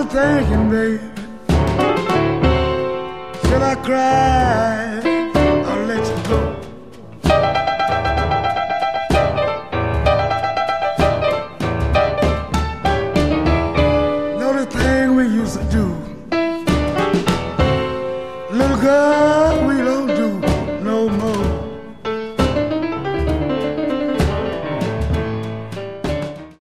thinking, baby, should I cry or let you go? Know the thing we used to do, little girl, we don't do